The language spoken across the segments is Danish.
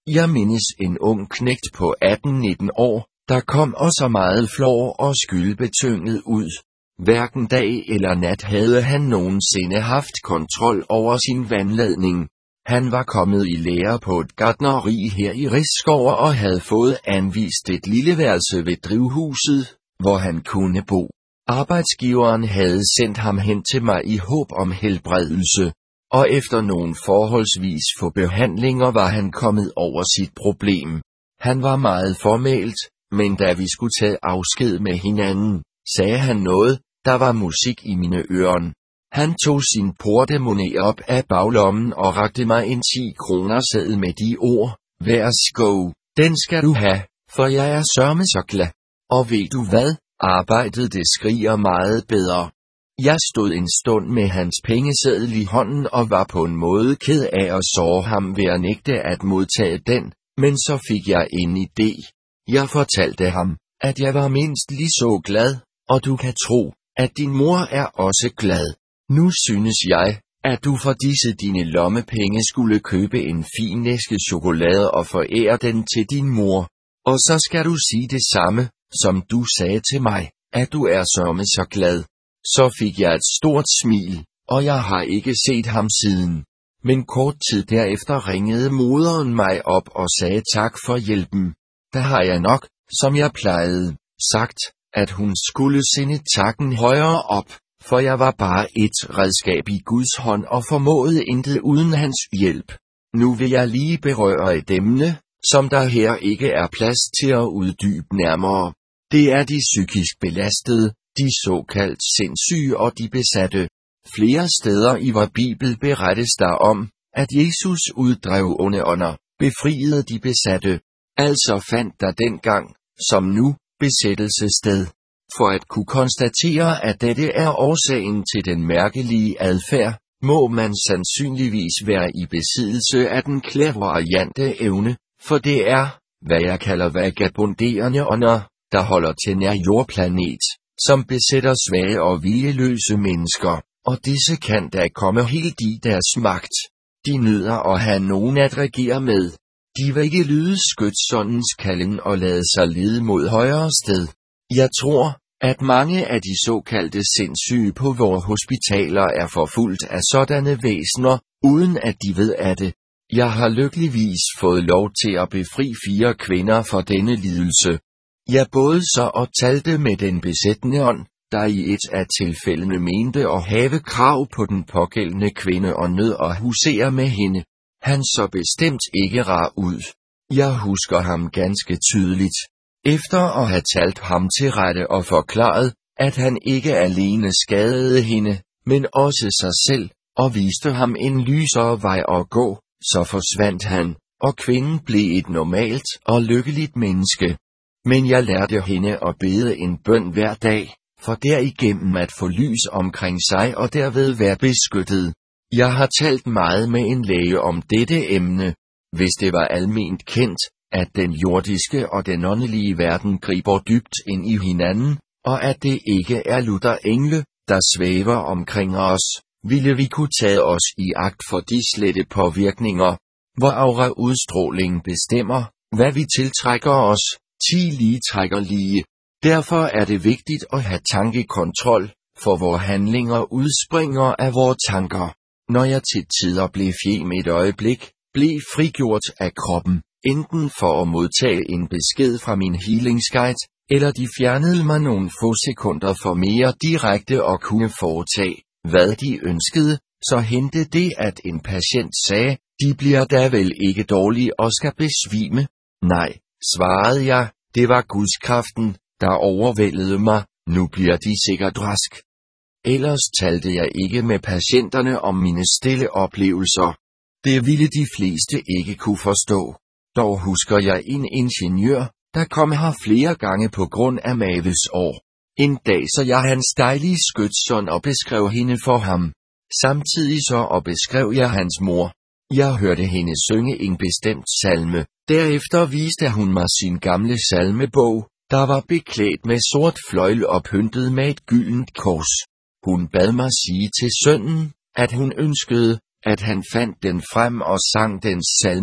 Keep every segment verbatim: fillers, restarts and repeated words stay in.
Jeg mindes en ung knægt på atten nitten år, der kom og så meget flår og skyldbetynget ud. Hverken dag eller nat havde han nogensinde haft kontrol over sin vandladning. Han var kommet i lære på et gartneri her i Risskov og havde fået anvist et lille værelse ved drivhuset, hvor han kunne bo. Arbejdsgiveren havde sendt ham hen til mig i håb om helbredelse, og efter nogle forholdsvis få behandlinger var han kommet over sit problem. Han var meget formelt, men da vi skulle tage afsked med hinanden, sagde han noget, der var musik i mine ører. Han tog sin portemonnaie op af baglommen og rakte mig en ti kroner seddel med de ord: værsgo, den skal du have, for jeg er sørme så glad. Og ved du hvad, arbejdet det skriger meget bedre. Jeg stod en stund med hans pengeseddel i hånden og var på en måde ked af at såre ham ved at nægte at modtage den, men så fik jeg en idé. Jeg fortalte ham, at jeg var mindst lige så glad, og du kan tro, at din mor er også glad. Nu synes jeg, at du for disse dine lommepenge skulle købe en fin æske chokolade og forære den til din mor. Og så skal du sige det samme, som du sagde til mig, at du er sørme så glad. Så fik jeg et stort smil, og jeg har ikke set ham siden. Men kort tid derefter ringede moderen mig op og sagde tak for hjælpen. Der har jeg nok, som jeg plejede, sagt, at hun skulle sende takken højere op, for jeg var bare et redskab i Guds hånd og formåede intet uden hans hjælp. Nu vil jeg lige berøre et emne, som der her ikke er plads til at uddybe nærmere. Det er de psykisk belastede, de såkaldt sindssyge og de besatte. Flere steder i vor Bibel berettes der om, at Jesus uddrev onde ånder, befriede de besatte. Altså fandt der dengang, som nu, besættelse sted. For at kunne konstatere, at dette er årsagen til den mærkelige adfærd, må man sandsynligvis være i besiddelse af den clairvoyante evne, for det er, hvad jeg kalder vagabonderende ånder, der holder til nær jordplanet, som besætter svage og viljeløse mennesker, og disse kan da komme helt i deres magt. De nyder at have nogen at regere med. De vil ikke lyde skytsåndens kalden og lade sig lede mod højere sted. Jeg tror, at mange af de såkaldte sindssyge på vores hospitaler er forfulgt af sådanne væsener, uden at de ved af det. Jeg har lykkeligvis fået lov til at befri fire kvinder for denne lidelse. Jeg både så og talte med den besættende ånd, der i et af tilfældene mente at have krav på den pågældende kvinde og nød at husere med hende. Han så bestemt ikke rar ud. Jeg husker ham ganske tydeligt. Efter at have talt ham til rette og forklaret, at han ikke alene skadede hende, men også sig selv, og viste ham en lysere vej at gå, så forsvandt han, og kvinden blev et normalt og lykkeligt menneske. Men jeg lærte hende at bede en bøn hver dag, for derigennem at få lys omkring sig og derved være beskyttet. Jeg har talt meget med en læge om dette emne. Hvis det var alment kendt, at den jordiske og den åndelige verden griber dybt ind i hinanden, og at det ikke er lutter engle, der svæver omkring os, ville vi kunne tage os i agt for de slette påvirkninger, hvor aura udstråling bestemmer, hvad vi tiltrækker os, ti lige trækker lige. Derfor er det vigtigt at have tankekontrol, for vores handlinger udspringer af vores tanker. Når jeg til tider blev fjem et øjeblik, blev frigjort af kroppen, enten for at modtage en besked fra min healingsguide, eller de fjernede mig nogle få sekunder for mere direkte at kunne foretage, hvad de ønskede, så hentede det, at en patient sagde, de bliver da vel ikke dårlige og skal besvime. Nej, svarede jeg, det var gudskraften, der overvældede mig, nu bliver de sikkert rask. Ellers talte jeg ikke med patienterne om mine stille oplevelser. Det ville de fleste ikke kunne forstå. Dog husker jeg en ingeniør, der kom her flere gange på grund af mavesår. En dag så jeg hans dejlige skytsånd og beskrev hende for ham. Samtidig så og beskrev jeg hans mor. Jeg hørte hende synge en bestemt salme. Derefter viste hun mig sin gamle salmebog, der var beklædt med sort fløjl og pyntet med et gyldent kors. Hun bad mig sige til sønnen, at hun ønskede, at han fandt den frem og sang dens salmer,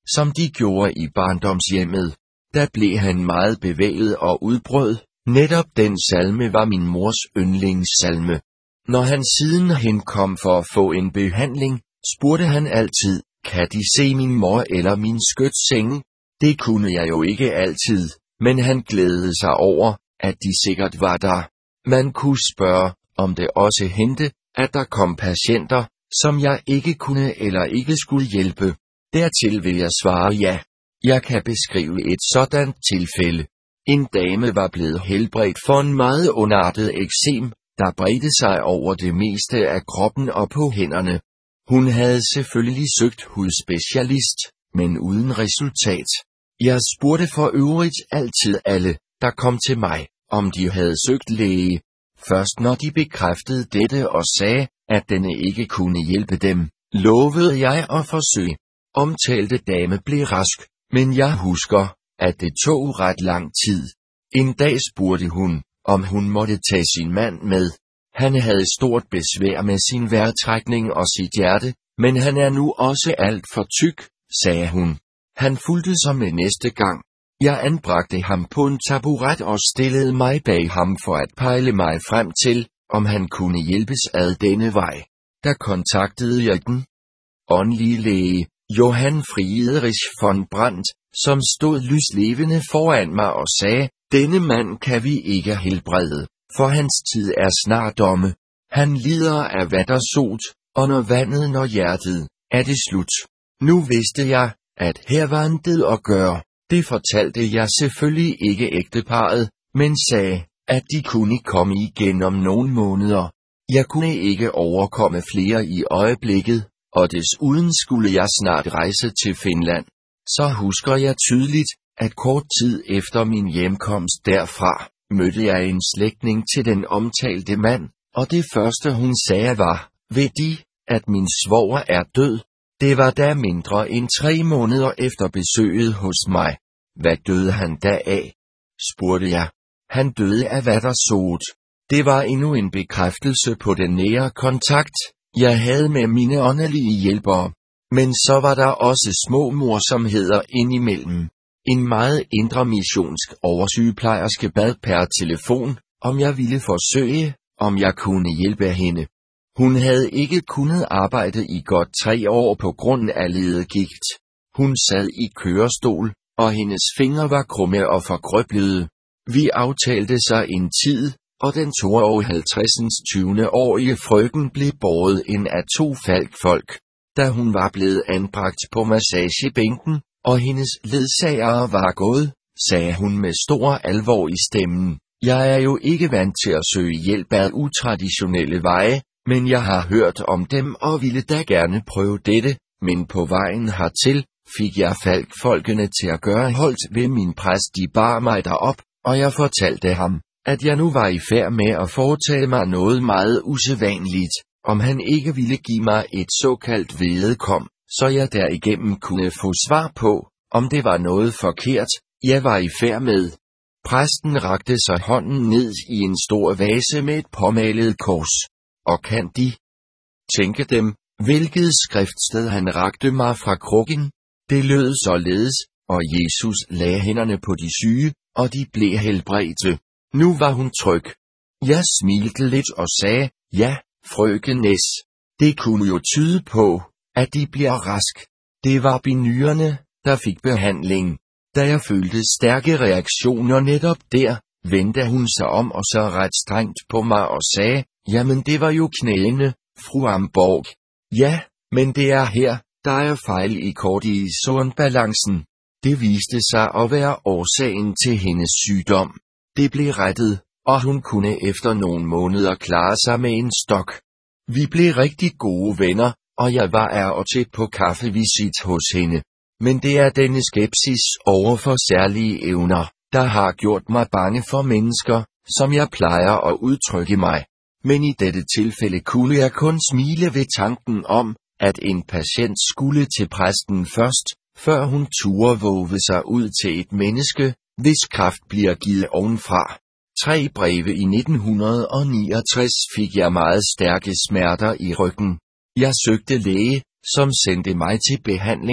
som de gjorde i barndomshjemmet. Der blev han meget bevæget og udbrød. Netop den salme var min mors yndlingssalme. Når han sidenhen kom for at få en behandling, spurgte han altid, kan de se min mor eller min skytsenge? Det kunne jeg jo ikke altid, men han glædede sig over, at de sikkert var der. Man kunne spørge, om det også hentede, at der kom patienter, som jeg ikke kunne eller ikke skulle hjælpe. Dertil vil jeg svare ja. Jeg kan beskrive et sådan tilfælde. En dame var blevet helbredt for en meget ondartet eksem, der bredte sig over det meste af kroppen og på hænderne. Hun havde selvfølgelig søgt hudspecialist, men uden resultat. Jeg spurgte for øvrigt altid alle, der kom til mig, om de havde søgt læge. Først når de bekræftede dette og sagde, at denne ikke kunne hjælpe dem, lovede jeg at forsøge. Omtalte dame blev rask, men jeg husker, at det tog ret lang tid. En dag spurgte hun, om hun måtte tage sin mand med. Han havde stort besvær med sin vejrtrækning og sit hjerte, men han er nu også alt for tyk, sagde hun. Han fulgte sig med næste gang. Jeg anbragte ham på en taburet og stillede mig bag ham for at pejle mig frem til, om han kunne hjælpes ad denne vej. Der kontaktede jeg den åndelige læge, Johann Friedrich von Brandt, som stod lyslevende foran mig og sagde, denne mand kan vi ikke helbrede, for hans tid er snart omme. Han lider af vattersot, og når vandet når hjertet, er det slut. Nu vidste jeg, at her var en død at gøre. Det fortalte jeg selvfølgelig ikke ægteparret, men sagde, at de kunne komme igen om nogle måneder. Jeg kunne ikke overkomme flere i øjeblikket, og desuden skulle jeg snart rejse til Finland. Så husker jeg tydeligt, at kort tid efter min hjemkomst derfra, mødte jeg en slægtning til den omtalte mand, og det første hun sagde var, ved de, at min svoger er død. Det var da mindre end tre måneder efter besøget hos mig. Hvad døde han da af? Spurgte jeg. Han døde af vattersot. Det var endnu en bekræftelse på den nære kontakt, jeg havde med mine åndelige hjælpere. Men så var der også små morsomheder indimellem. En meget indre missionsk oversygeplejerske bad per telefon, om jeg ville forsøge, om jeg kunne hjælpe hende. Hun havde ikke kunnet arbejde i godt tre år på grund af ledegigt. Hun sad i kørestol, og hendes fingre var krumme og forkrøblede. Vi aftalte sig en tid, og den tooghalvtreds tyve-årige frøken blev båret ind af to falkfolk. Da hun var blevet anbragt på massagebænken, og hendes ledsagere var gået, sagde hun med stor alvor i stemmen, jeg er jo ikke vant til at søge hjælp ad utraditionelle veje, men jeg har hørt om dem og ville da gerne prøve dette, men på vejen hertil, fik jeg falkfolkene til at gøre holdt ved min præst, de bar mig derop, og jeg fortalte ham, at jeg nu var i færd med at foretage mig noget meget usædvanligt, om han ikke ville give mig et såkaldt vedkom, så jeg derigennem kunne få svar på, om det var noget forkert, jeg var i færd med. Præsten rakte sig hånden ned i en stor vase med et påmalet kors. Og kan de tænke dem, hvilket skriftsted han rakte mig fra krukken? Det lød således, og Jesus lagde hænderne på de syge, og de blev helbredte. Nu var hun tryg. Jeg smilte lidt og sagde, ja, frøken Næs. Det kunne jo tyde på, at de bliver rask. Det var binyrerne, der fik behandling. Da jeg følte stærke reaktioner netop der, vendte hun sig om og så ret strengt på mig og sagde, jamen det var jo knæene, fru Amborg. Ja, men det er her, der er fejl i kortisonbalancen. Det viste sig at være årsagen til hendes sygdom. Det blev rettet, og hun kunne efter nogle måneder klare sig med en stok. Vi blev rigtig gode venner, og jeg var af og til på kaffevisit hos hende. Men det er denne skepsis over for særlige evner, der har gjort mig bange for mennesker, som jeg plejer at udtrykke mig. Men i dette tilfælde kunne jeg kun smile ved tanken om, at en patient skulle til præsten først, før hun turde vove sig ud til et menneske, hvis kraft bliver givet ovenfra. Tre breve i nitten niogtres fik jeg meget stærke smerter i ryggen. Jeg søgte læge, som sendte mig til behandlinger,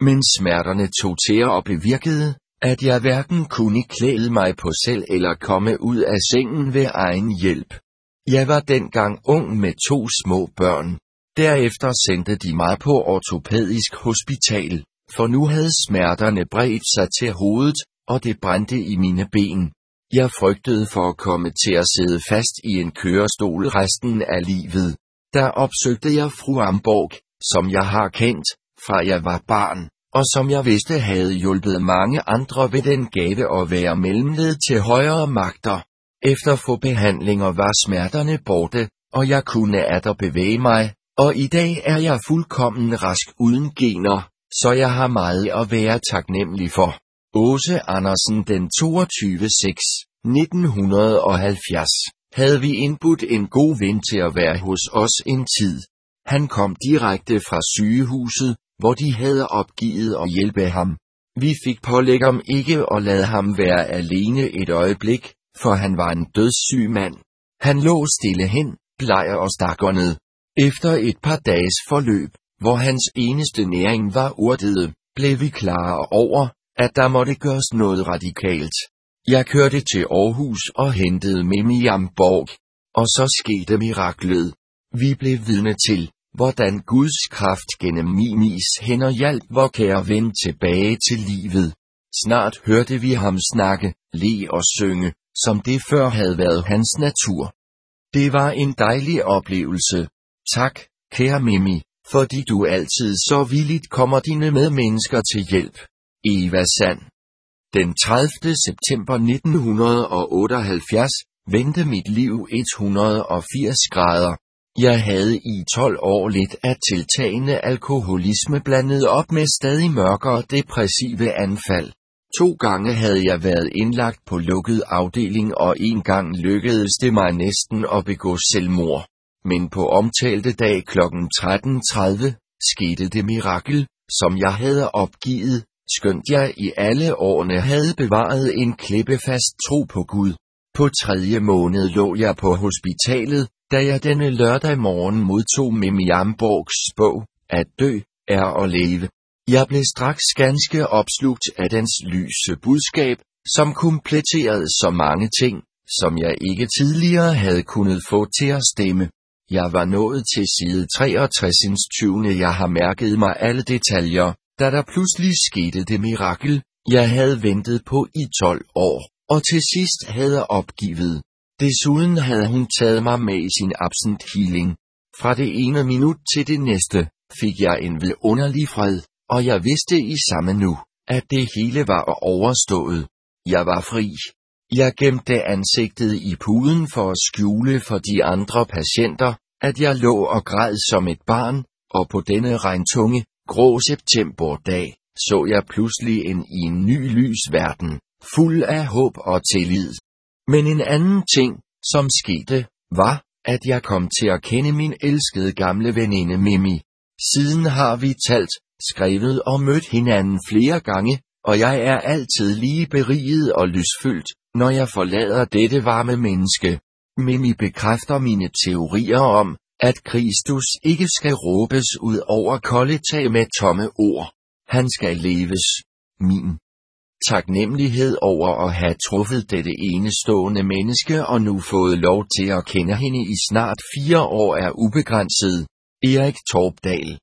Men smerterne tog til og bevirkede, at jeg hverken kunne klæde mig på selv eller komme ud af sengen ved egen hjælp. Jeg var dengang ung med to små børn. Derefter sendte de mig på ortopædisk hospital, for nu havde smerterne bredt sig til hovedet, og det brændte i mine ben. Jeg frygtede for at komme til at sidde fast i en kørestol resten af livet. Der opsøgte jeg fru Amborg, som jeg har kendt, fra jeg var barn, og som jeg vidste havde hjulpet mange andre ved den gave at være mellemled til højere magter. Efter få behandlinger var smerterne borte, og jeg kunne atter bevæge mig, og i dag er jeg fuldkommen rask uden gener, så jeg har meget at være taknemmelig for. Åse Andersen den toogtyvende juni nitten halvfjerds havde vi indbudt en god ven til at være hos os en tid. Han kom direkte fra sygehuset, hvor de havde opgivet at hjælpe ham. Vi fik pålæg om ikke at lade ham være alene et øjeblik, for han var en dødssyg mand. Han lå stille hen, bleg og stakkernet. Efter et par dages forløb, hvor hans eneste næring var urtede, blev vi klare over, at der måtte gøres noget radikalt. Jeg kørte til Aarhus og hentede Mimi Amborg, og så skete miraklet. Vi blev vidne til, hvordan Guds kraft gennem Mimis hænder hjalp vor kære ven tilbage til livet. Snart hørte vi ham snakke, le og synge, som det før havde været hans natur. Det var en dejlig oplevelse. Tak, kære Mimi, fordi du altid så villigt kommer dine medmennesker til hjælp. Eva Sand. Den tredivte september nitten otteoghalvfjerds vendte mit liv et hundrede og firs grader. Jeg havde i tolv år lidt af tiltagende alkoholisme blandet op med stadig mørkere depressive anfald. To gange havde jeg været indlagt på lukket afdeling, og en gang lykkedes det mig næsten at begå selvmord. Men på omtalte dag klokken tretten tredive skete det mirakel, som jeg havde opgivet, skønt jeg i alle årene havde bevaret en klippefast tro på Gud. På tredje måned lå jeg på hospitalet, da jeg denne lørdag morgen modtog Mimi Amborgs bog, At dø er at leve. Jeg blev straks ganske opslugt af dens lyse budskab, som kompletterede så mange ting, som jeg ikke tidligere havde kunnet få til at stemme. Jeg var nået til side treogtres. tyvende Jeg har mærket mig alle detaljer, da der pludselig skete det mirakel, jeg havde ventet på i tolv år, og til sidst havde opgivet. Desuden havde hun taget mig med i sin absent healing. Fra det ene minut til det næste, fik jeg en vidunderlig fred, og jeg vidste i samme nu, at det hele var overstået. Jeg var fri. Jeg gemte ansigtet i puden for at skjule for de andre patienter, at jeg lå og græd som et barn, og på denne regntunge, grå septemberdag, så jeg pludselig ind i en ny lys verden, fuld af håb og tillid. Men en anden ting, som skete, var, at jeg kom til at kende min elskede gamle veninde Mimi. Siden har vi talt, skrevet og mødt hinanden flere gange, og jeg er altid lige beriget og lysfyldt, når jeg forlader dette varme menneske. Mimi bekræfter mine teorier om, at Kristus ikke skal råbes ud over kolde tag med tomme ord. Han skal leves. Min taknemmelighed over at have truffet dette enestående menneske og nu fået lov til at kende hende i snart fire år er ubegrænset. Erik Torpdal.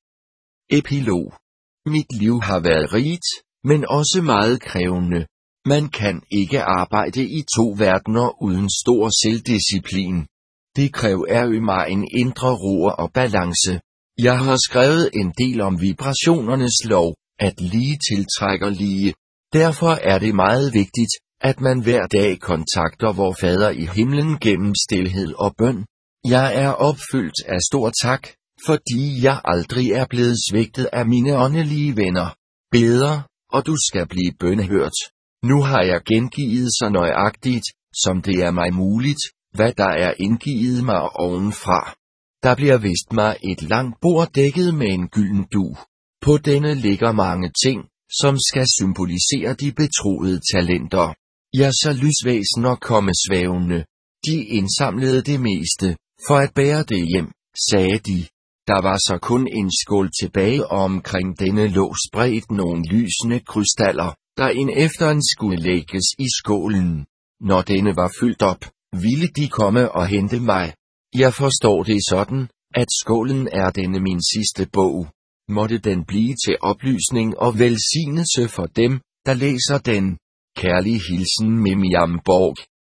Epilog. Mit liv har været rigt, men også meget krævende. Man kan ikke arbejde i to verdener uden stor selvdisciplin. Det kræver i mig en indre ro og balance. Jeg har skrevet en del om vibrationernes lov, at lige tiltrækker lige. Derfor er det meget vigtigt, at man hver dag kontakter vor Fader i himlen gennem stilhed og bøn. Jeg er opfyldt af stor tak, fordi jeg aldrig er blevet svigtet af mine åndelige venner. Beder, og du skal blive bønnehørt. Nu har jeg gengivet så nøjagtigt, som det er mig muligt, hvad der er indgivet mig ovenfra. Der bliver vist mig et langt bord dækket med en gylden dug. På denne ligger mange ting, som skal symbolisere de betroede talenter. Ja, så lysvæsener komme svævende. De indsamlede det meste, for at bære det hjem, sagde de. Der var så kun en skål tilbage, og omkring denne lå spredt nogle lysende krystaller, der en efter en skulle lægges i skålen. Når denne var fyldt op, ville de komme og hente mig. Jeg forstår det sådan, at skålen er denne min sidste bog. Måtte den blive til oplysning og velsignelse for dem, der læser den. Kærlig hilsen Mimiam Borg.